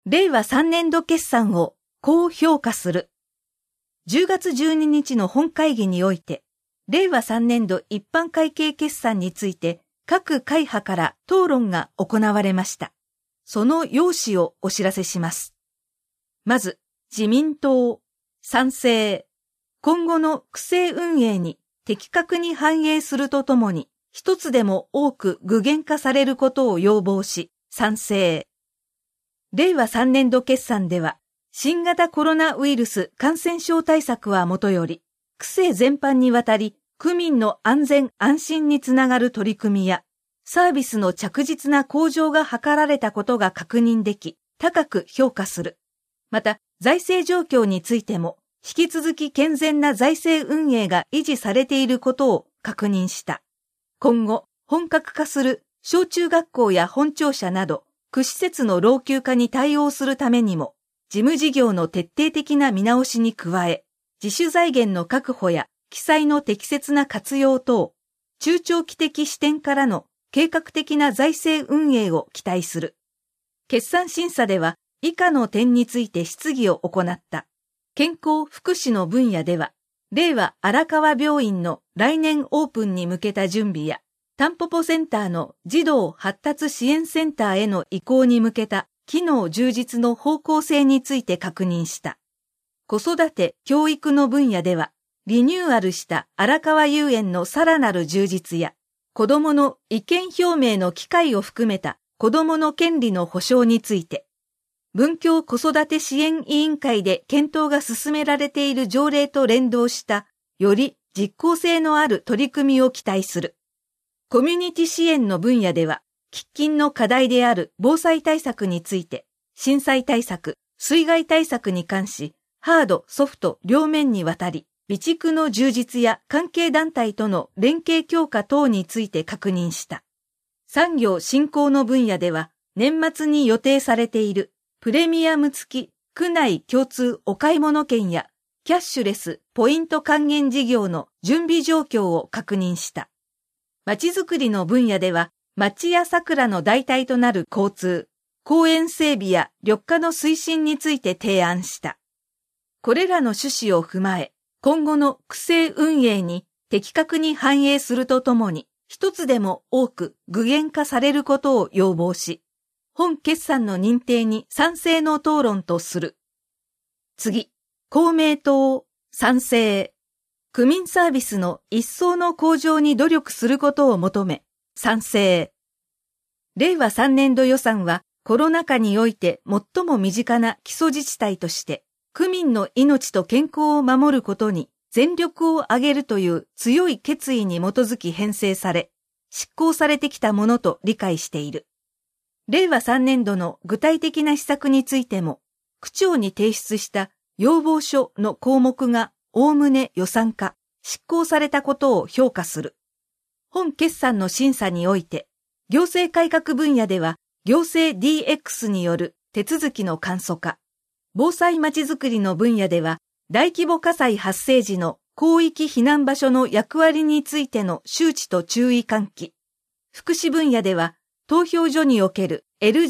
令和3年度決算をこう評価する。10月12日の本会議において、令和3年度一般会計決算について各会派から討論が行われました。その要旨をお知らせします。まず、自民党、賛成。今後の区政運営に的確に反映するとともに、一つでも多く具現化されることを要望し、賛成。令和3年度決算では、新型コロナウイルス感染症対策はもとより、区政全般にわたり、区民の安全安心につながる取り組みや、サービスの着実な向上が図られたことが確認でき、高く評価する。また、財政状況についても、引き続き健全な財政運営が維持されていることを確認した。今後、本格化する小中学校や本庁舎など、区施設の老朽化に対応するためにも、事務事業の徹底的な見直しに加え、自主財源の確保や記載の適切な活用等、中長期的視点からの計画的な財政運営を期待する。決算審査では、以下の点について質疑を行った。健康福祉の分野では、令和荒川病院の来年オープンに向けた準備や、タンポポセンターの児童発達支援センターへの移行に向けた機能充実の方向性について確認した。子育て・教育の分野では、リニューアルした荒川遊園のさらなる充実や、子どもの意見表明の機会を含めた子どもの権利の保障について、文教子育て支援委員会で検討が進められている条例と連動した、より実効性のある取り組みを期待する。コミュニティ支援の分野では、喫緊の課題である防災対策について、震災対策、水害対策に関し、ハード・ソフト両面にわたり、備蓄の充実や関係団体との連携強化等について確認した。産業振興の分野では、年末に予定されているプレミアム付き区内共通お買い物券やキャッシュレスポイント還元事業の準備状況を確認した。まちづくりの分野では、町や桜の代替となる交通、公園整備や緑化の推進について提案した。これらの趣旨を踏まえ、今後の区政運営に的確に反映するとともに、一つでも多く具現化されることを要望し、本決算の認定に賛成の討論とする。次、公明党、賛成。区民サービスの一層の向上に努力することを求め、賛成。令和3年度予算はコロナ禍において最も身近な基礎自治体として、区民の命と健康を守ることに全力を挙げるという強い決意に基づき編成され、執行されてきたものと理解している。令和3年度の具体的な施策についても、区長に提出した要望書の項目がおおむね予算化、執行されたことを評価する。本決算の審査において、行政改革分野では、行政 DX による手続きの簡素化、防災まちづくりの分野では、大規模火災発生時の広域避難場所の役割についての周知と注意喚起、福祉分野では、投票所における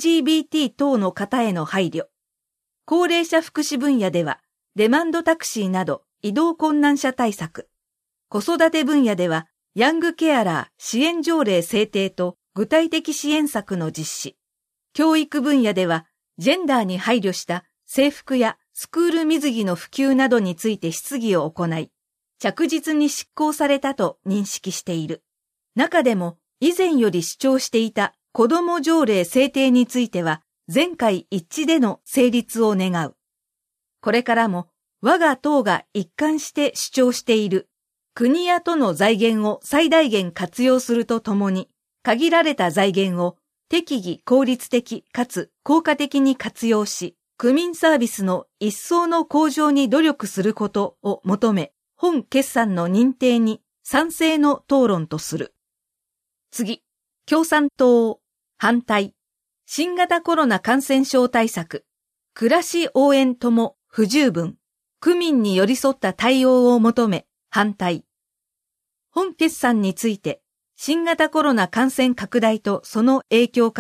LGBT 等の方への配慮、高齢者福祉分野では、デマンドタクシーなど移動困難者対策、子育て分野では、ヤングケアラー支援条例制定と具体的支援策の実施、教育分野では、ジェンダーに配慮した制服やスクール水着の普及などについて質疑を行い、着実に執行されたと認識している。中でも、以前より主張していた子ども条例制定については、全会一致での成立を願う。これからも、我が党が一貫して主張している、国や都の財源を最大限活用するとともに、限られた財源を適宜効率的かつ効果的に活用し、区民サービスの一層の向上に努力することを求め、本決算の認定に賛成の討論とする。次、共産党、反対。新型コロナ感染症対策、暮らし応援とも不十分。区民に寄り添った対応を求め、反対。本決算について、新型コロナ感染拡大とその影響から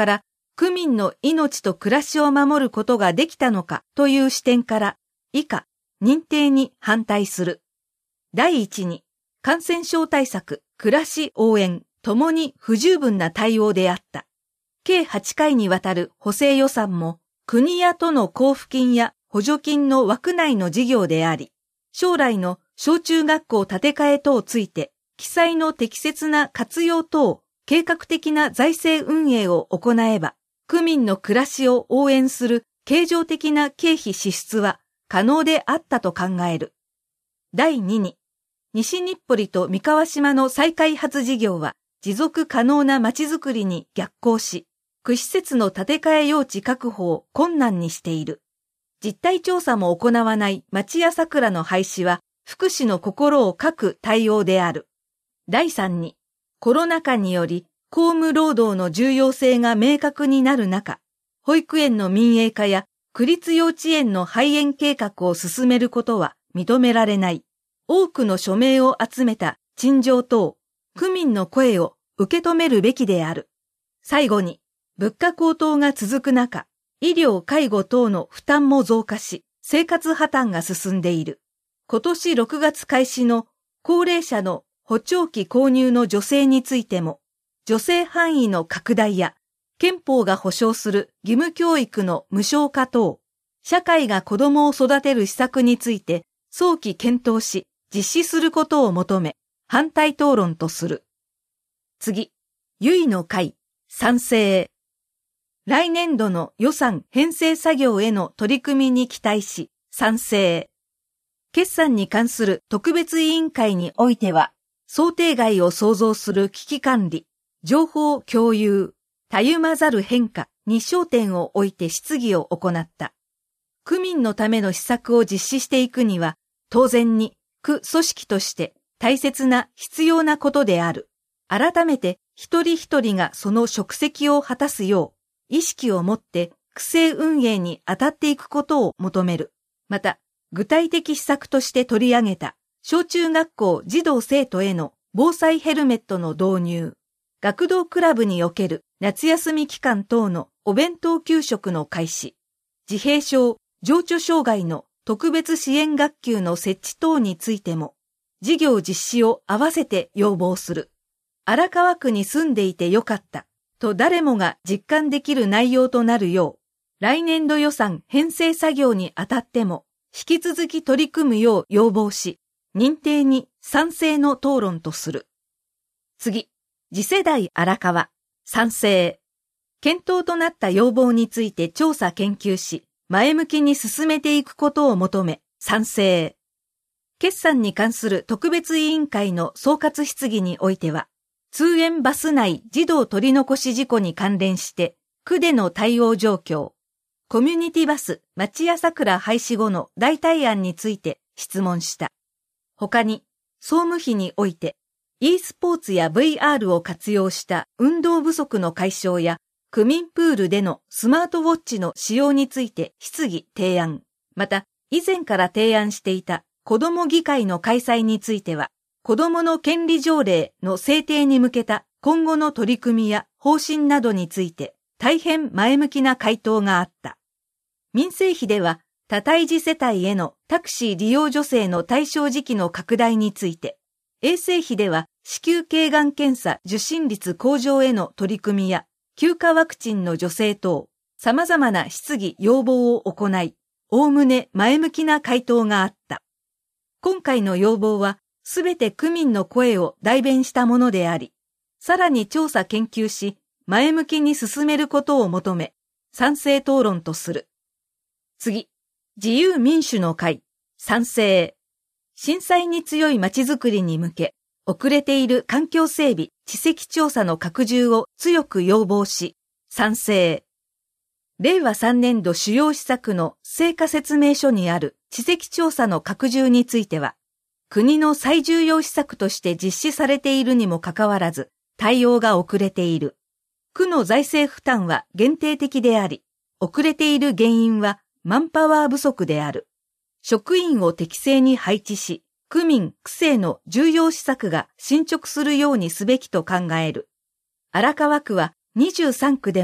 区民の命と暮らしを守ることができたのかという視点から、以下、認定に反対する。第一に、感染症対策、暮らし応援、ともに不十分な対応であった。計8回にわたる補正予算も、国や都の交付金や補助金の枠内の事業であり、将来の小中学校建て替え等ついて、記載の適切な活用等、計画的な財政運営を行えば、区民の暮らしを応援する経常的な経費支出は可能であったと考える。第2に、西日暮里と三河島の再開発事業は持続可能なまちづくりに逆行し、区施設の建て替え用地確保を困難にしている。実態調査も行わない町屋桜の廃止は福祉の心を欠く対応である。第3に、コロナ禍により公務労働の重要性が明確になる中、保育園の民営化や区立幼稚園の廃園計画を進めることは認められない。多くの署名を集めた陳情等、区民の声を受け止めるべきである。最後に、物価高騰が続く中、医療・介護等の負担も増加し、生活破綻が進んでいる。今年6月開始の高齢者の補聴器購入の助成についても、助成範囲の拡大や、憲法が保障する義務教育の無償化等、社会が子どもを育てる施策について早期検討し、実施することを求め、反対討論とする。次、唯の会、賛成。来年度の予算編成作業への取り組みに期待し、賛成。決算に関する特別委員会においては、想定外を想像する危機管理、情報共有、たゆまざる変化に焦点を置いて質疑を行った。区民のための施策を実施していくには、当然に区組織として大切な必要なことである。改めて一人一人がその職責を果たすよう、意識を持って区政運営に当たっていくことを求める。また、具体的施策として取り上げた、小中学校児童生徒への防災ヘルメットの導入、学童クラブにおける夏休み期間等のお弁当給食の開始、自閉症、情緒障害の特別支援学級の設置等についても、事業実施を合わせて要望する。荒川区に住んでいてよかった、と誰もが実感できる内容となるよう、来年度予算編成作業にあたっても、引き続き取り組むよう要望し、認定に賛成の討論とする。次、次世代荒川、賛成。検討となった要望について調査研究し、前向きに進めていくことを求め、賛成。決算に関する特別委員会の総括質疑においては、通園バス内児童取り残し事故に関連して、区での対応状況、コミュニティバス町屋桜廃止後の代替案について質問した。他に、総務費において、e スポーツや VR を活用した運動不足の解消や、区民プールでのスマートウォッチの使用について質疑提案。また、以前から提案していた子ども議会の開催については、子どもの権利条例の制定に向けた今後の取り組みや方針などについて大変前向きな回答があった。民生費では、多胎児世帯へのタクシー利用助成の対象時期の拡大について、衛生費では子宮頸がん検査受診率向上への取り組みや、休暇ワクチンの助成等、様々な質疑要望を行い、おおむね前向きな回答があった。今回の要望は、すべて区民の声を代弁したものであり、さらに調査研究し、前向きに進めることを求め、賛成討論とする。次、自由民主の会、賛成。震災に強いまちづくりに向け、遅れている環境整備、地籍調査の拡充を強く要望し、賛成。令和3年度主要施策の成果説明書にある地籍調査の拡充については、国の最重要施策として実施されているにもかかわらず、対応が遅れている。区の財政負担は限定的であり、遅れている原因はマンパワー不足である。職員を適正に配置し、区民・区政の重要施策が進捗するようにすべきと考える。荒川区は23区でも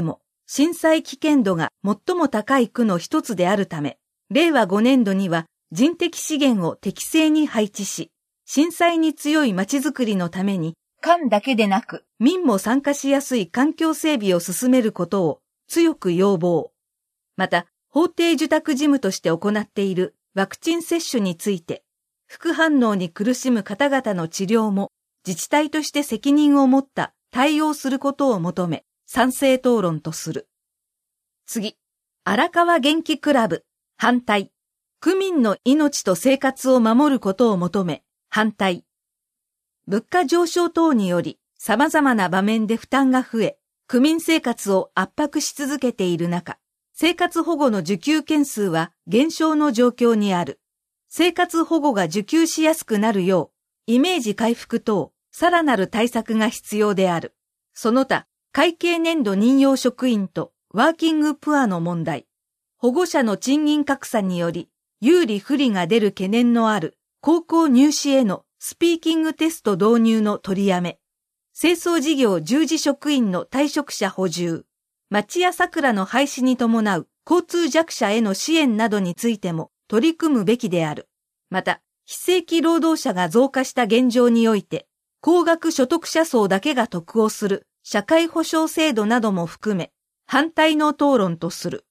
震災危険度が最も高い区の一つであるため、令和5年度には人的資源を適正に配置し、震災に強いまちづくりのために、官だけでなく民も参加しやすい環境整備を進めることを強く要望。また、法定受託事務として行っているワクチン接種について、副反応に苦しむ方々の治療も自治体として責任を持った対応することを求め、賛成討論とする。次、荒川元気クラブ、反対。区民の命と生活を守ることを求め、反対。物価上昇等により様々な場面で負担が増え、区民生活を圧迫し続けている中、生活保護の受給件数は減少の状況にある。生活保護が受給しやすくなるよう、イメージ回復等、さらなる対策が必要である。その他、会計年度任用職員とワーキングプアの問題、保護者の賃金格差により、有利不利が出る懸念のある高校入試へのスピーキングテスト導入の取りやめ、清掃事業従事職員の退職者補充、町屋桜の廃止に伴う交通弱者への支援などについても取り組むべきである。また、非正規労働者が増加した現状において、高額所得者層だけが得をする社会保障制度なども含め、反対の討論とする。